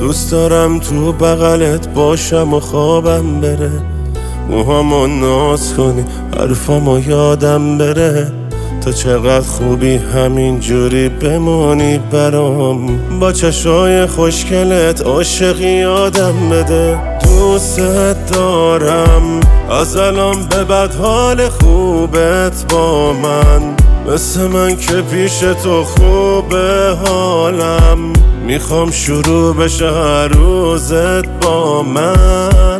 دوست دارم تو بغلت باشم و خوابم بره، موهامو ناز کنی حرفامو یادم بره. تو چقدر خوبی همین جوری بمانی برام، با چشای خوشگلت عاشقی یادم بده. دوستت دارم از الان به بعد، حال خوبت با من مثل من که پیش تو خوبه حالم. میخوام شروع بشه هر روزت با من،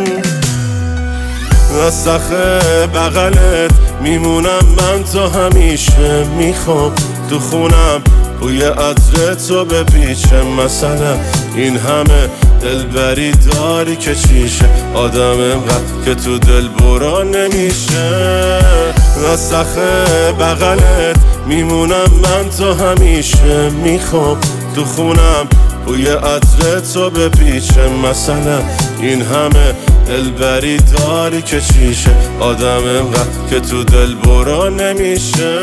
از سخت بغلت میمونم من تا همیشه. میخوام تو خونم بوی عطر تو بپیچه، مثلا این همه دلبری داری که چیشه، آدم انقدر که تو دل برا نمیشه. از سخت بغلت میمونم من تا همیشه. میخوام تو خونم بوی عطر تو بپیچه، مثلا این همه دلبری داری که چیشه، آدم انقدر که تو دل برا نمیشه.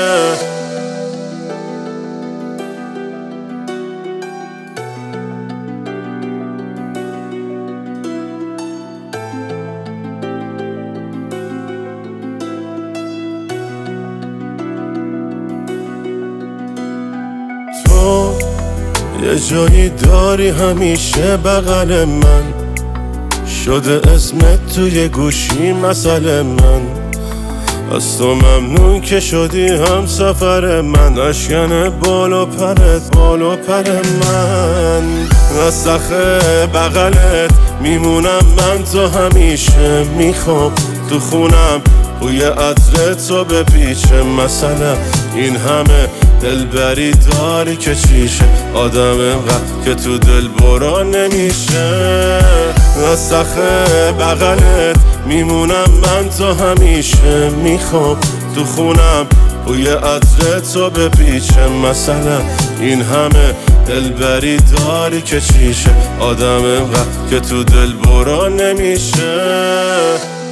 تو یه جایی داری همیشه بغل من، شده اسمت توی گوشی مسئله من. از تو ممنون که شدی هم سفر من، اشکن بالو پر من. از سخت بغلت میمونم من تا همیشه. میخوام تو خونم بوی عطر تو بپیچه، مثلا این همه دلبری داری که چیشه، آدم انقدر که تو دل برا نمیشه. از سخت بغلت میمونم من تا همیشه. میخوام تو خونم بوی عطر تو بپیچه، مثلا این همه دلبری داری که چیشه، آدم انقدر که تو دل برا نمیشه.